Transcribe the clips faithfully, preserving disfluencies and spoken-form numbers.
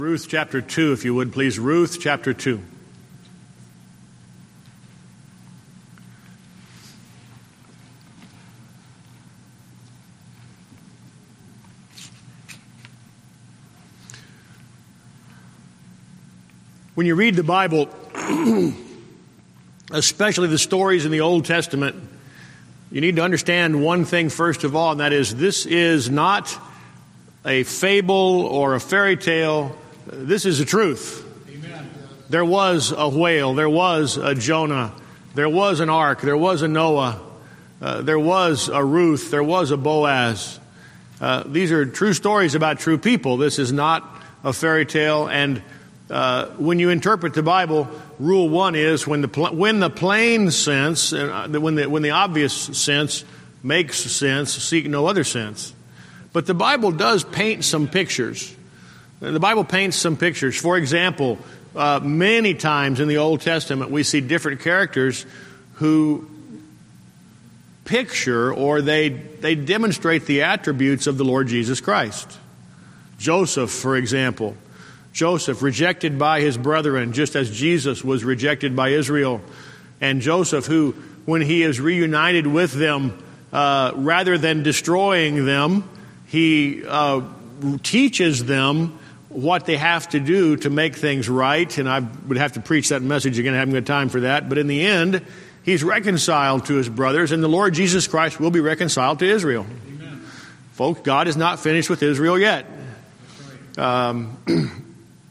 Ruth chapter two, if you would, please. Ruth chapter two. When you read the Bible, especially the stories in the Old Testament, you need to understand one thing first of all, and that is this is not a fable or a fairy tale. This is the truth. Amen. There was a whale. There was a Jonah. There was an ark. There was a Noah. Uh, there was a Ruth. There was a Boaz. Uh, these are true stories about true people. This is not a fairy tale. And uh, when you interpret the Bible, rule one is when the pl- when the plain sense, uh, when the when the obvious sense makes sense, seek no other sense. But the Bible does paint some pictures. The Bible paints some pictures. For example, uh, many times in the Old Testament, we see different characters who picture or they they demonstrate the attributes of the Lord Jesus Christ. Joseph, for example. Joseph, rejected by his brethren, just as Jesus was rejected by Israel. And Joseph, who, when he is reunited with them, uh, rather than destroying them, he uh, teaches them what they have to do to make things right. And I would have to preach that message again. I haven't got time for that. But in the end, he's reconciled to his brothers, and the Lord Jesus Christ will be reconciled to Israel. Amen. Folks, God is not finished with Israel yet. Right. Um,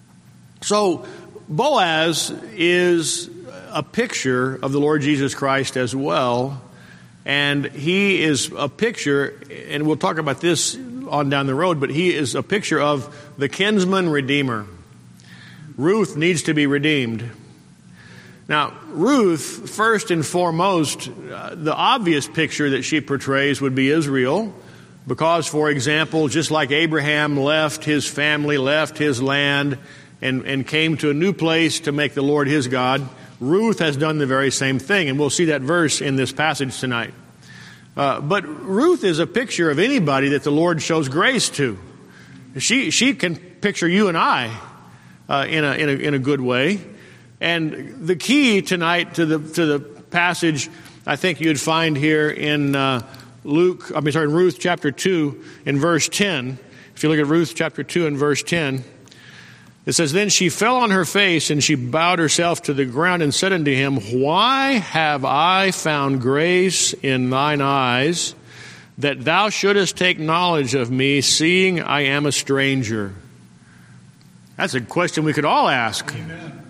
so Boaz is a picture of the Lord Jesus Christ as well. And he is a picture, and we'll talk about this on down the road, but he is a picture of the kinsman redeemer. Ruth needs to be redeemed. Now, Ruth, first and foremost, uh, the obvious picture that she portrays would be Israel, because, for example, just like Abraham left his family, left his land, and, and came to a new place to make the Lord his God, Ruth has done the very same thing, and we'll see that verse in this passage tonight. Uh, but Ruth is a picture of anybody that the Lord shows grace to. She she can picture you and I uh, in a in a in a good way. And the key tonight to the to the passage, I think you'd find here in uh, Luke. I mean, sorry, in Ruth chapter two, in verse ten. If you look at Ruth chapter two and verse ten. It says, "Then she fell on her face, and she bowed herself to the ground and said unto him, Why have I found grace in thine eyes, that thou shouldest take knowledge of me, seeing I am a stranger?" That's a question we could all ask. Amen.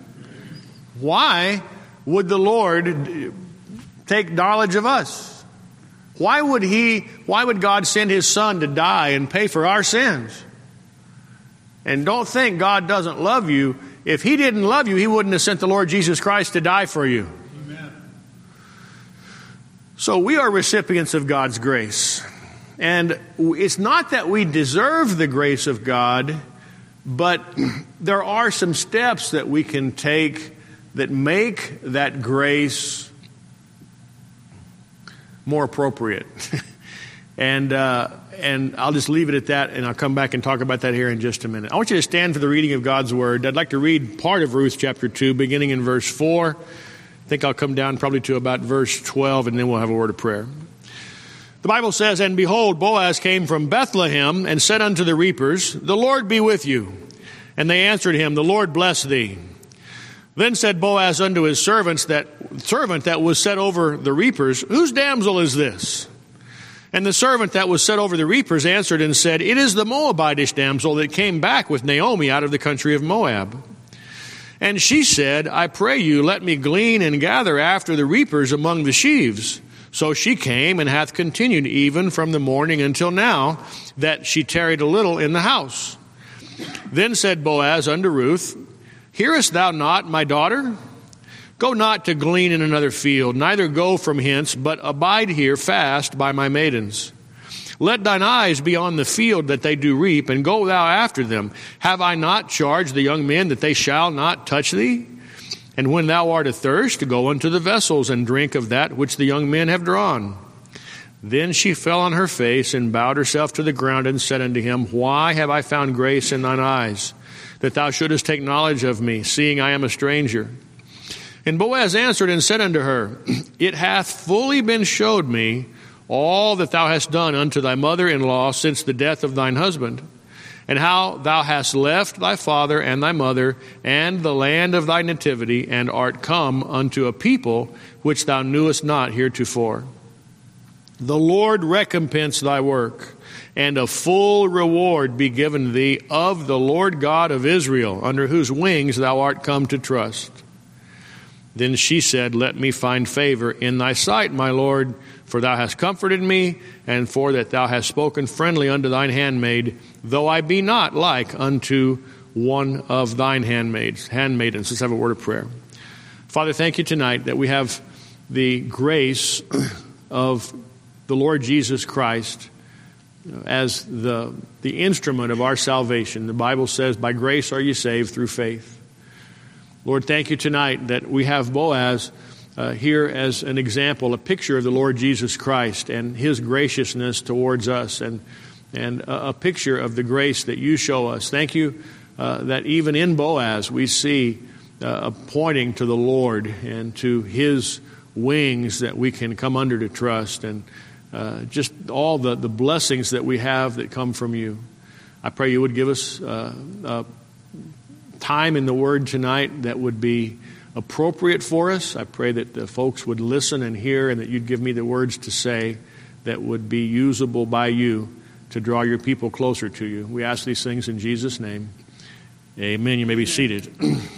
Why would the Lord take knowledge of us? Why would he, why would God send his son to die and pay for our sins? And don't think God doesn't love you. If he didn't love you, he wouldn't have sent the Lord Jesus Christ to die for you. Amen. So we are recipients of God's grace. And it's not that we deserve the grace of God, but there are some steps that we can take that make that grace more appropriate. and uh And I'll just leave it at that, and I'll come back and talk about that here in just a minute. I want you to stand for the reading of God's Word. I'd like to read part of Ruth chapter two, beginning in verse four. I think I'll come down probably to about verse twelve, and then we'll have a word of prayer. The Bible says, "And behold, Boaz came from Bethlehem, and said unto the reapers, The Lord be with you. And they answered him, The Lord bless thee. Then said Boaz unto his servants, that servant that was set over the reapers, Whose damsel is this? And the servant that was set over the reapers answered and said, It is the Moabitish damsel that came back with Naomi out of the country of Moab. And she said, I pray you, let me glean and gather after the reapers among the sheaves. So she came and hath continued even from the morning until now, that she tarried a little in the house. Then said Boaz unto Ruth, Hearest thou not, my daughter? Go not to glean in another field, neither go from hence, but abide here fast by my maidens. Let thine eyes be on the field that they do reap, and go thou after them. Have I not charged the young men that they shall not touch thee? And when thou art athirst, go unto the vessels, and drink of that which the young men have drawn. Then she fell on her face, and bowed herself to the ground, and said unto him, Why have I found grace in thine eyes? that thou shouldest take knowledge of me, seeing I am a stranger. And Boaz answered and said unto her, It hath fully been showed me all that thou hast done unto thy mother-in-law since the death of thine husband, and how thou hast left thy father and thy mother and the land of thy nativity, and art come unto a people which thou knewest not heretofore. The Lord recompense thy work, and a full reward be given thee of the Lord God of Israel, under whose wings thou art come to trust. Then she said, Let me find favor in thy sight, my Lord, for thou hast comforted me, and for that thou hast spoken friendly unto thine handmaid, though I be not like unto one of thine handmaids, handmaidens. Let's have a word of prayer. Father, thank you tonight that we have the grace of the Lord Jesus Christ as the, the instrument of our salvation. The Bible says, by grace are you saved through faith. Lord, thank you tonight that we have Boaz uh, here as an example, a picture of the Lord Jesus Christ and his graciousness towards us, and, and a, a picture of the grace that you show us. Thank you uh, that even in Boaz we see uh, pointing to the Lord and to his wings that we can come under to trust, and uh, just all the, the blessings that we have that come from you. I pray you would give us uh, uh, time in the Word tonight that would be appropriate for us. I pray that the folks would listen and hear, and that you'd give me the words to say that would be usable by you to draw your people closer to you. We ask these things in Jesus' name. Amen. You may be seated.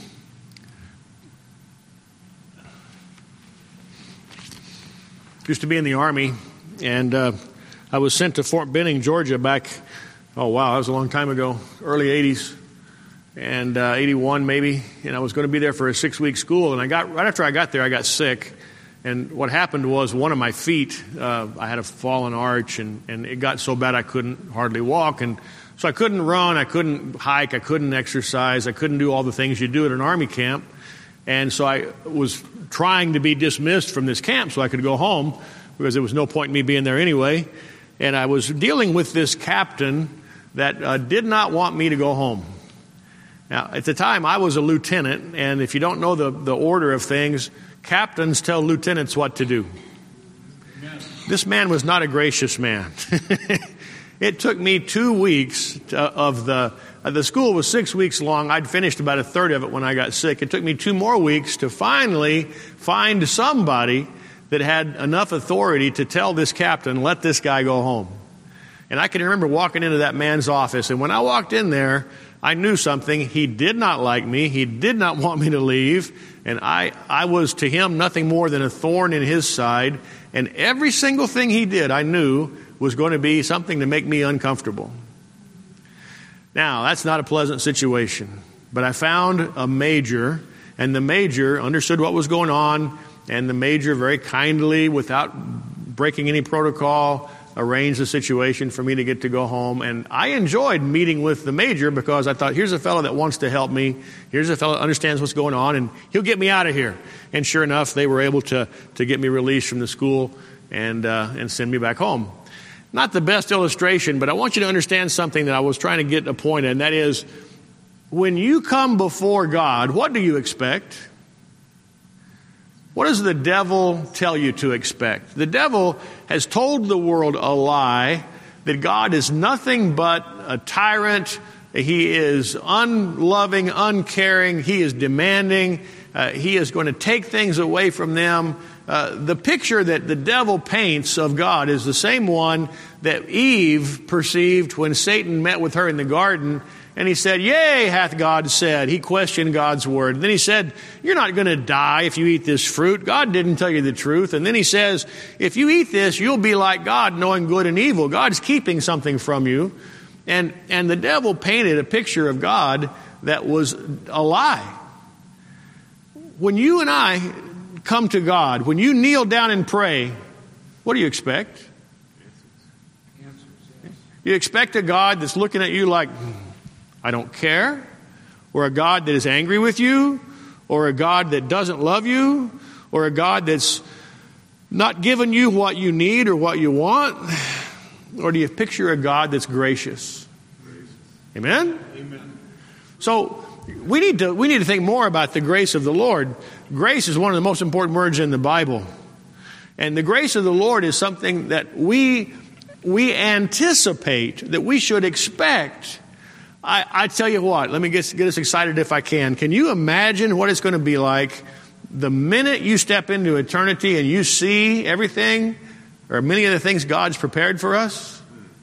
Used to be in the Army, and uh, I was sent to Fort Benning, Georgia back, oh wow, that was a long time ago, early eighties. And uh, eighty-one maybe, and I was going to be there for a six-week school, and I got right after I got there, I got sick, and what happened was one of my feet, uh, I had a fallen arch, and, and it got so bad I couldn't hardly walk, and so I couldn't run, I couldn't hike, I couldn't exercise, I couldn't do all the things you do at an Army camp, and so I was trying to be dismissed from this camp so I could go home, because there was no point in me being there anyway, and I was dealing with this captain that uh, did not want me to go home. Now, at the time, I was a lieutenant, and if you don't know the, the order of things, captains tell lieutenants what to do. Yes. This man was not a gracious man. It took me two weeks to, of the, uh, the school was six weeks long. I'd finished about a third of it when I got sick. It took me two more weeks to finally find somebody that had enough authority to tell this captain, let this guy go home. And I can remember walking into that man's office, and when I walked in there, I knew something. He did not like me. He did not want me to leave. And I, I was to him nothing more than a thorn in his side. And every single thing he did, I knew was going to be something to make me uncomfortable. Now, that's not a pleasant situation. But I found a major, and the major understood what was going on. And the major very kindly, without breaking any protocol, arranged the situation for me to get to go home. And I enjoyed meeting with the major, because I thought, here's a fellow that wants to help me. Here's a fellow that understands what's going on, and he'll get me out of here. And sure enough, they were able to, to get me released from the school and, uh, and send me back home. Not the best illustration, but I want you to understand something that I was trying to get a point in, and that is, when you come before God, what do you expect? What does the devil tell you to expect? The devil has told the world a lie, that God is nothing but a tyrant. He is unloving, uncaring. He is demanding. Uh, he is going to take things away from them. Uh, the picture that the devil paints of God is the same one that Eve perceived when Satan met with her in the garden. And he said, yea, hath God said. He questioned God's word. And then he said, you're not going to die if you eat this fruit. God didn't tell you the truth. And then he says, if you eat this, you'll be like God, knowing good and evil. God's keeping something from you. And, and the devil painted a picture of God that was a lie. When you and I come to God, when you kneel down and pray, what do you expect? You expect a God that's looking at you like, I don't care, or a God that is angry with you, or a God that doesn't love you, or a God that's not giving you what you need or what you want? Or do you picture a God that's gracious? Amen? Amen. So we need to we need to think more about the grace of the Lord. Grace is one of the most important words in the Bible. And the grace of the Lord is something that we we anticipate, that we should expect. I, I tell you what, let me get, get us excited if I can. Can you imagine what it's going to be like the minute you step into eternity and you see everything, or many of the things God's prepared for us?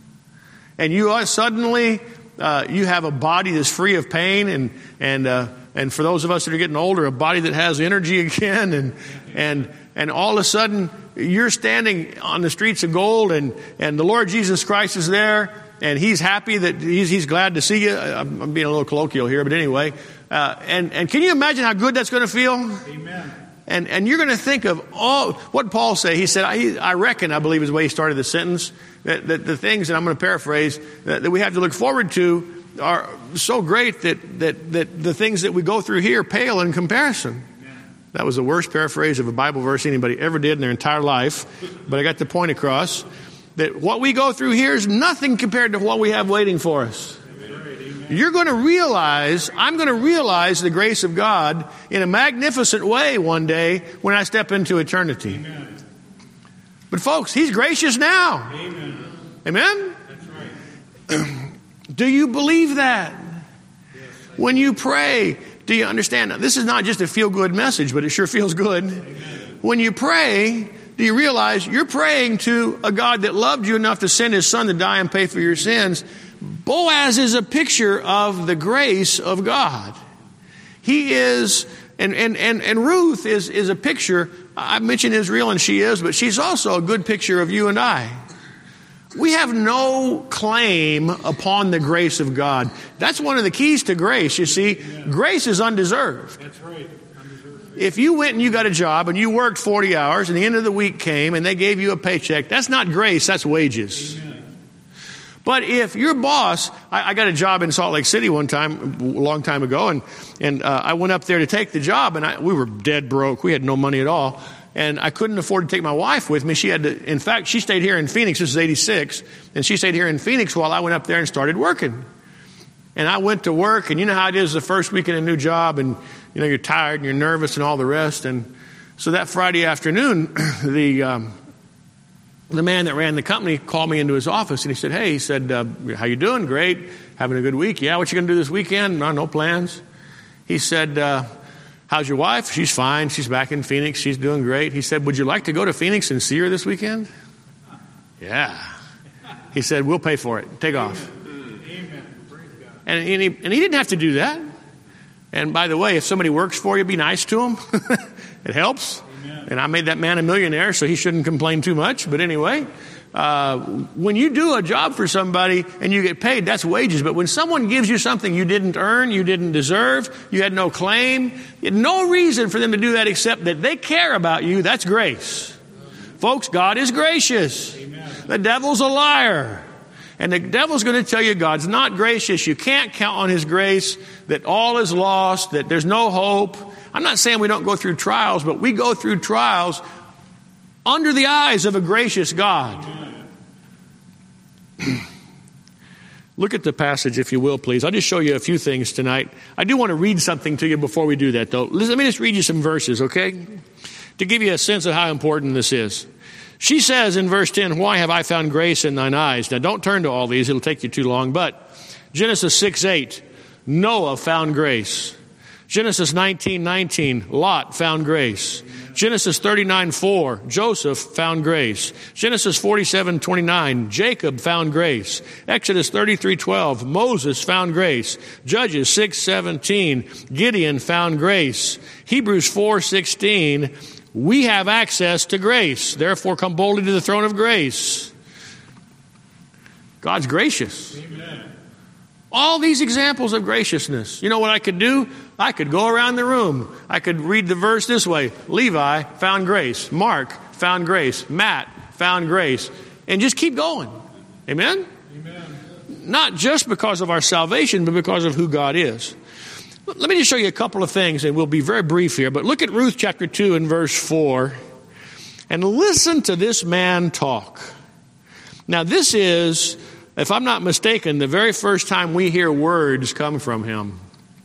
And you are suddenly, uh, you have a body that's free of pain, and and uh, and for those of us that are getting older, a body that has energy again, and and and all of a sudden you're standing on the streets of gold, and and the Lord Jesus Christ is there, and He's happy that He's He's glad to see you. I'm, I'm being a little colloquial here, but anyway, uh, and and can you imagine how good that's going to feel? Amen. And and you're going to think of all what Paul said. He said, I, I reckon, I believe is the way he started the sentence, that, that the things, and I'm going to paraphrase, that, that we have to look forward to are so great that, that, that the things that we go through here pale in comparison. Amen. That was the worst paraphrase of a Bible verse anybody ever did in their entire life. But I got the point across that what we go through here is nothing compared to what we have waiting for us. You're going to realize, I'm going to realize the grace of God in a magnificent way one day when I step into eternity. Amen. But folks, He's gracious now. Amen. Amen? That's right. Do you believe that? Yes, when you pray, do you understand? Now, this is not just a feel-good message, but it sure feels good. Amen. When you pray, do you realize you're praying to a God that loved you enough to send His Son to die and pay for your sins? Boaz is a picture of the grace of God. He is, and and and, and Ruth is, is a picture. I mentioned Israel, and she is, but she's also a good picture of you and I. We have no claim upon the grace of God. That's one of the keys to grace, you see. Yeah. Grace is undeserved. That's right. Undeserved. If you went and you got a job and you worked forty hours and the end of the week came and they gave you a paycheck, that's not grace, that's wages. Amen. But if your boss, I, I got a job in Salt Lake City one time, a long time ago, and and uh, I went up there to take the job, and I, we were dead broke. We had no money at all, and I couldn't afford to take my wife with me. She had to, in fact, she stayed here in Phoenix. This is eighty-six, and she stayed here in Phoenix while I went up there and started working. And I went to work, and you know how it is the first week in a new job, and you know you're tired and you're nervous and all the rest. And so that Friday afternoon, the um, The man that ran the company called me into his office, and he said, hey, he said, uh, how you doing? Great. Having a good week? Yeah, what you going to do this weekend? No, no plans. He said, uh, how's your wife? She's fine. She's back in Phoenix. She's doing great. He said, would you like to go to Phoenix and see her this weekend? Yeah. He said, we'll pay for it. Take off. Amen. Praise God. And, and, he, and he didn't have to do that. And by the way, if somebody works for you, be nice to them. It helps. And I made that man a millionaire, so he shouldn't complain too much. But anyway, uh, when you do a job for somebody and you get paid, that's wages. But when someone gives you something you didn't earn, you didn't deserve, you had no claim, you had no reason for them to do that except that they care about you, that's grace. Folks, God is gracious. Amen. The devil's a liar. And the devil's going to tell you God's not gracious. You can't count on His grace, that all is lost, that there's no hope. I'm not saying we don't go through trials, but we go through trials under the eyes of a gracious God. Look at the passage, if you will, please. I'll just show you a few things tonight. I do want to read something to you before we do that, though. Let me just read you some verses, okay? To give you a sense of how important this is. She says in verse ten, why have I found grace in thine eyes? Now, don't turn to all these. It'll take you too long. But Genesis six eight, Noah found grace. Genesis nineteen nineteen, Lot found grace. Genesis thirty-nine four, Joseph found grace. Genesis forty-seven twenty-nine, Jacob found grace. Exodus thirty-three twelve, Moses found grace. Judges six seventeen, Gideon found grace. Hebrews four sixteen, we have access to grace. Therefore, come boldly to the throne of grace. God's gracious. Amen. All these examples of graciousness. You know what I could do? I could go around the room. I could read the verse this way. Levi found grace. Mark found grace. Matt found grace. And just keep going. Amen? Amen. Not just because of our salvation, but because of who God is. Let me just show you a couple of things, and we'll be very brief here. But look at Ruth chapter two and verse four. And listen to this man talk. Now this is, if I'm not mistaken, the very first time we hear words come from him.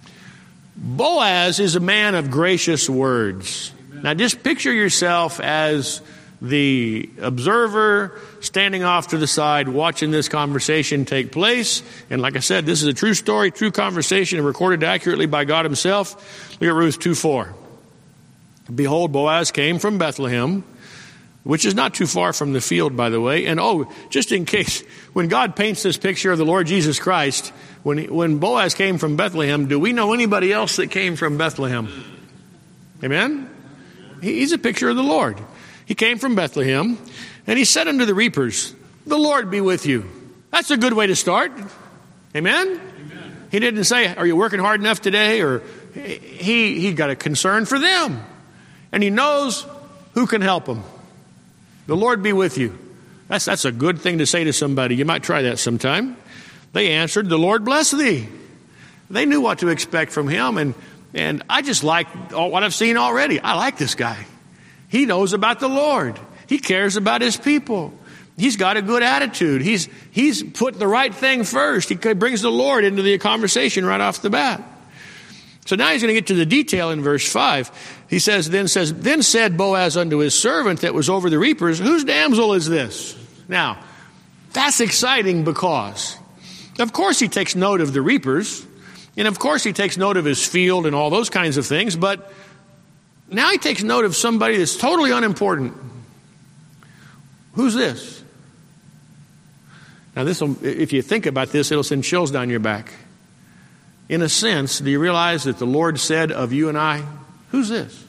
Boaz is a man of gracious words. Amen. Now just picture yourself as the observer standing off to the side watching this conversation take place. And like I said, this is a true story, true conversation, recorded accurately by God himself. Look at Ruth two four. Behold, Boaz came from Bethlehem, which is not too far from the field, by the way. And oh, just in case, when God paints this picture of the Lord Jesus Christ, when, he, when Boaz came from Bethlehem, do we know anybody else that came from Bethlehem? Amen? He, he's a picture of the Lord. He came from Bethlehem, and he said unto the reapers, the Lord be with you. That's a good way to start. Amen? Amen. He didn't say, are you working hard enough today? Or he, he got a concern for them. And he knows who can help him. The Lord be with you. That's, that's a good thing to say to somebody. You might try that sometime. They answered, the Lord bless thee. They knew what to expect from him. And, and I just like what I've seen already. I like this guy. He knows about the Lord. He cares about his people. He's got a good attitude. He's, he's put the right thing first. He brings the Lord into the conversation right off the bat. So now he's going to get to the detail in verse five. He says, then says, then said Boaz unto his servant that was over the reapers, whose damsel is this? Now, that's exciting because, of course, he takes note of the reapers. And of course, he takes note of his field and all those kinds of things. But now he takes note of somebody that's totally unimportant. Who's this? Now, this will, if you think about this, it'll send chills down your back. In a sense, do you realize that the Lord said of you and I, who's this?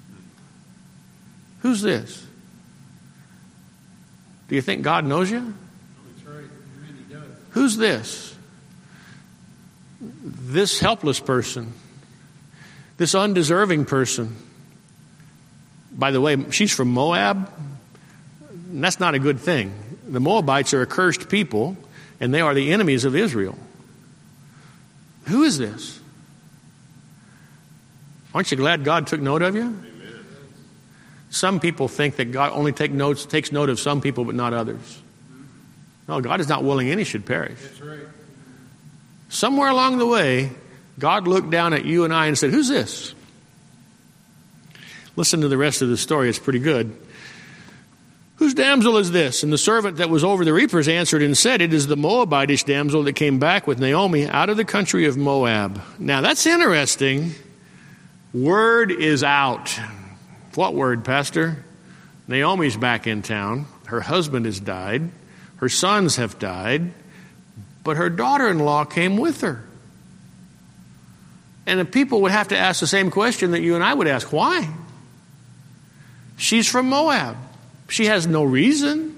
Who's this? Do you think God knows you? That's right. Amen, he does. Who's this? This helpless person. This undeserving person. By the way, she's from Moab. And that's not a good thing. The Moabites are a cursed people, and they are the enemies of Israel. Who is this? Aren't you glad God took note of you? Amen. Some people think that God only take notes, takes note of some people but not others. No, God is not willing any should perish. That's right. Somewhere along the way, God looked down at you and I and said, who's this? Listen to the rest of the story. It's pretty good. Whose damsel is this? And the servant that was over the reapers answered and said, it is the Moabitish damsel that came back with Naomi out of the country of Moab. Now that's interesting. Word is out. What word, Pastor? Naomi's back in town. Her husband has died. Her sons have died. But her daughter-in-law came with her. And the people would have to ask the same question that you and I would ask. Why? She's from Moab. She has no reason.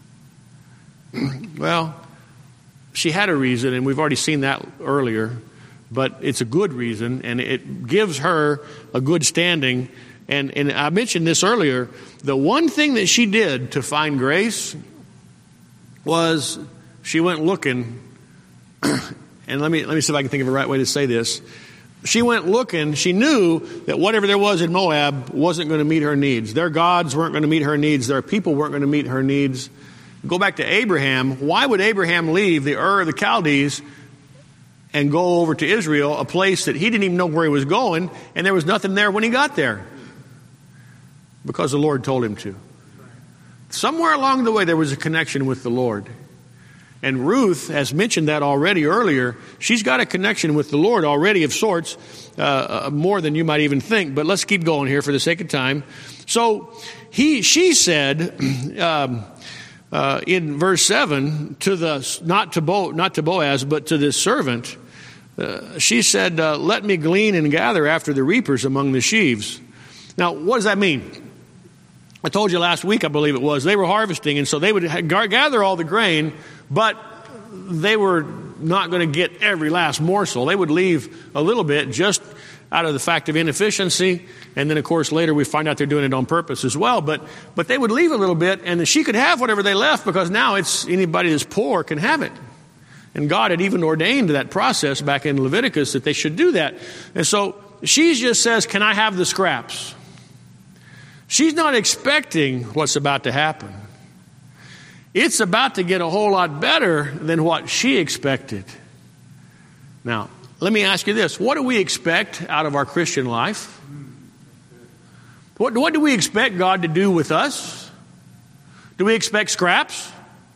Well, she had a reason, and we've already seen that earlier, but it's a good reason, and it gives her a good standing. And, and I mentioned this earlier. The one thing that she did to find grace was she went looking, and let me, let me see if I can think of a right way to say this. She went looking. She knew that whatever there was in Moab wasn't going to meet her needs. Their gods weren't going to meet her needs. Their people weren't going to meet her needs. Go back to Abraham. Why would Abraham leave the Ur of the Chaldees and go over to Israel, a place that he didn't even know where he was going, and there was nothing there when he got there? Because the Lord told him to. Somewhere along the way there was a connection with the Lord. And Ruth has mentioned that already earlier. She's got a connection with the Lord already of sorts, uh, more than you might even think. But let's keep going here for the sake of time. So he, she said um, uh, in verse seven to the not to Bo, not to Boaz, but to this servant, uh, she said, uh, "Let me glean and gather after the reapers among the sheaves." Now, what does that mean? I told you last week, I believe it was, they were harvesting, and so they would gather all the grain, but they were not going to get every last morsel. They would leave a little bit just out of the fact of inefficiency, and then, of course, later we find out they're doing it on purpose as well. But but they would leave a little bit, and she could have whatever they left, because now it's anybody that's poor can have it. And God had even ordained that process back in Leviticus that they should do that. And so she just says, can I have the scraps? She's not expecting what's about to happen. It's about to get a whole lot better than what she expected. Now, let me ask you this. What do we expect out of our Christian life? What, what do we expect God to do with us? Do we expect scraps?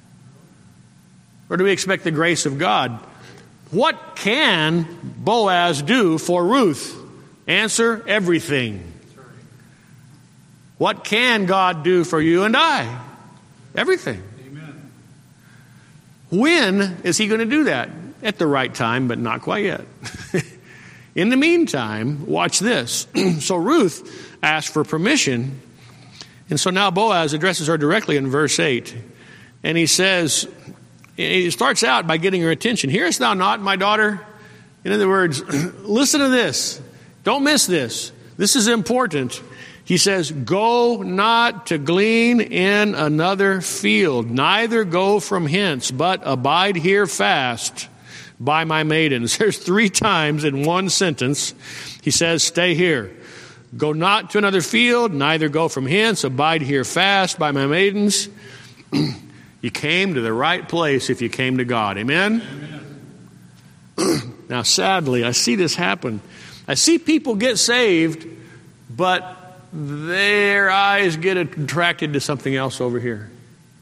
Or do we expect the grace of God? What can Boaz do for Ruth? Answer, everything. What can God do for you and I? Everything. Amen. When is he going to do that? At the right time, but not quite yet. In the meantime, watch this. So Ruth asked for permission. And so now Boaz addresses her directly in verse eight. And he says, he starts out by getting her attention. Hearest thou not, my daughter? In other words, listen to this. Don't miss this. This is important. He says, go not to glean in another field, neither go from hence, but abide here fast by my maidens. There's three times in one sentence he says, stay here. Go not to another field, neither go from hence, abide here fast by my maidens. You came to the right place if you came to God. Amen? Amen. Now, sadly, I see this happen. I see people get saved, but their eyes get attracted to something else over here.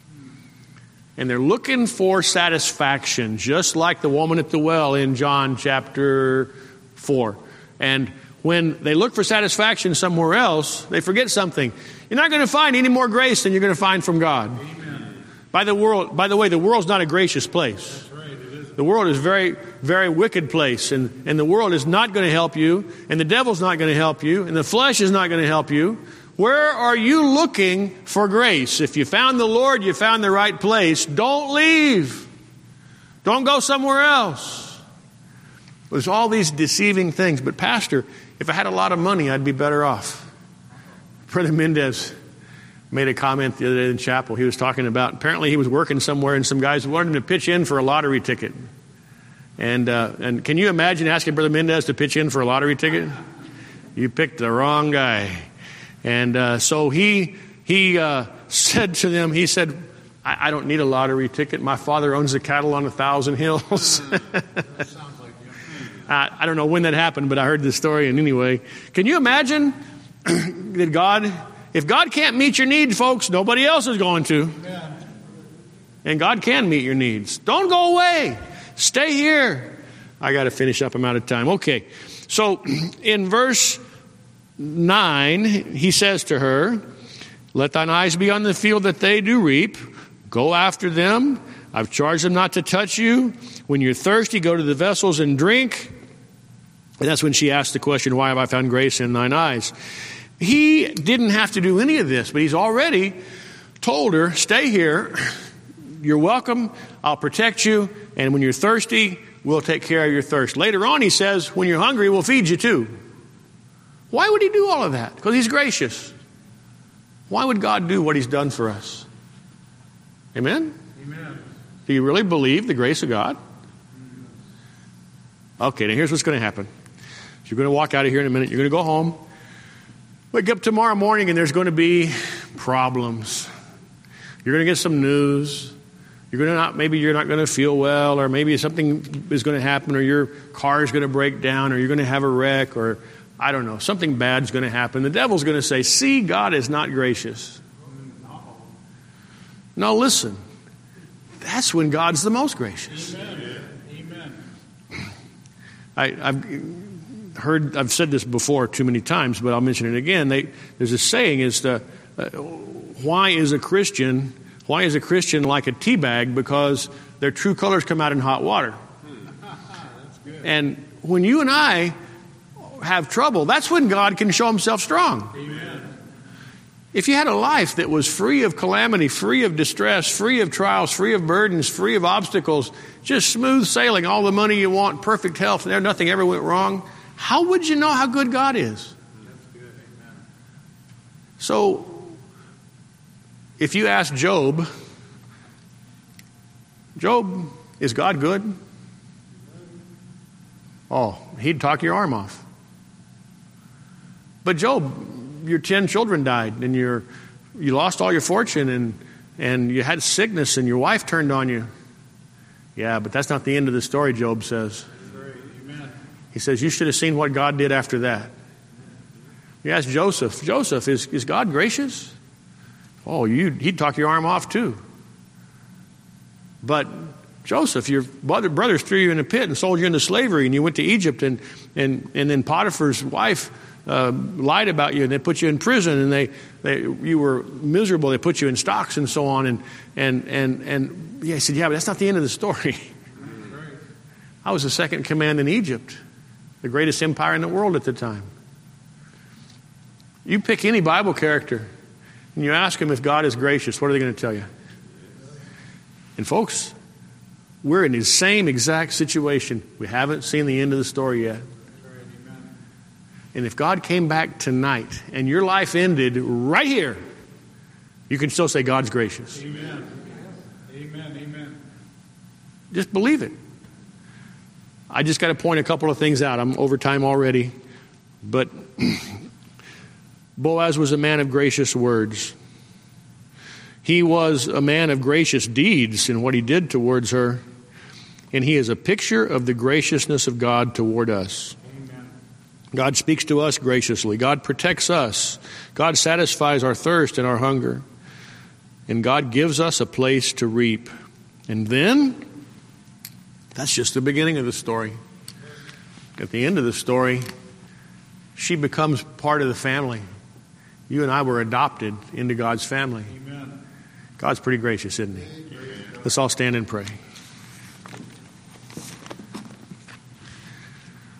And they're looking for satisfaction, just like the woman at the well in John chapter four. And when they look for satisfaction somewhere else, they forget something. You're not going to find any more grace than you're going to find from God. Amen. By the world, by the way, the world's not a gracious place. That's right, it isn't. The world is a very, very wicked place. And, and the world is not going to help you. And the devil's not going to help you. And the flesh is not going to help you. Where are you looking for grace? If you found the Lord, you found the right place. Don't leave. Don't go somewhere else. There's all these deceiving things. But Pastor, if I had a lot of money, I'd be better off. Brother Mendez made a comment the other day in chapel. He was talking about, apparently he was working somewhere and some guys wanted him to pitch in for a lottery ticket. And uh, and can you imagine asking Brother Mendez to pitch in for a lottery ticket? You picked the wrong guy. And uh, so he he uh, said to them, he said, I, I don't need a lottery ticket. My father owns the cattle on a thousand hills. That sounds like you. I, I don't know when that happened, but I heard this story. And anyway, can you imagine that God, if God can't meet your needs, folks, nobody else is going to. Amen. And God can meet your needs. Don't go away. Stay here. I got to finish up. I'm out of time. Okay. So in verse nine, he says to her, let thine eyes be on the field that they do reap. Go after them. I've charged them not to touch you. When you're thirsty, go to the vessels and drink. And that's when she asked the question, why have I found grace in thine eyes? He didn't have to do any of this, but he's already told her, stay here. You're welcome. I'll protect you. And when you're thirsty, we'll take care of your thirst. Later on, he says, when you're hungry, we'll feed you too. Why would he do all of that? Because he's gracious. Why would God do what he's done for us? Amen? Amen. Do you really believe the grace of God? Okay, now here's what's going to happen. You're going to walk out of here in a minute. You're going to go home. Wake up tomorrow morning and there's going to be problems. You're going to get some news. You're going to not, maybe you're not going to feel well, or maybe something is going to happen, or your car is going to break down, or you're going to have a wreck, or I don't know, something bad's going to happen. The devil's going to say, see, God is not gracious. No, listen. That's when God's the most gracious. Amen. Amen. I, I've heard, I've said this before too many times, but I'll mention it again. They, there's a saying is, the, uh, why is a Christian, why is a Christian like a tea bag? Because their true colors come out in hot water. That's good. And when you and I have trouble, that's when God can show himself strong. Amen. If you had a life that was free of calamity, free of distress, free of trials, free of burdens, free of obstacles, just smooth sailing, all the money you want, perfect health, there nothing ever went wrong, how would you know how good God is? That's good. Amen. So, if you ask Job, Job, is God good? Oh, he'd talk your arm off. But Job, your ten children died, and you're, you lost all your fortune, and, and you had sickness, and your wife turned on you. Yeah, but that's not the end of the story, Job says. That's right. Amen. He says, you should have seen what God did after that. You ask Joseph, Joseph, is, is God gracious? Oh, you, he'd talk your arm off too. But Joseph, your brother, brothers threw you in a pit and sold you into slavery, and you went to Egypt, and and, and then Potiphar's wife uh, lied about you, and they put you in prison, and they, they you were miserable. They put you in stocks and so on, and and and and yeah, he said, yeah, but that's not the end of the story. I was the second in command in Egypt, the greatest empire in the world at the time. You pick any Bible character, and you ask them if God is gracious, what are they going to tell you? And folks, we're in the same exact situation. We haven't seen the end of the story yet. And if God came back tonight and your life ended right here, you can still say God's gracious. Amen. Amen. Amen. Just believe it. I just got to point a couple of things out. I'm over time already. But Boaz was a man of gracious words. He was a man of gracious deeds in what he did towards her. And he is a picture of the graciousness of God toward us. Amen. God speaks to us graciously. God protects us. God satisfies our thirst and our hunger. And God gives us a place to reap. And then, that's just the beginning of the story. At the end of the story, she becomes part of the family. You and I were adopted into God's family. Amen. God's pretty gracious, isn't he? Let's all stand and pray.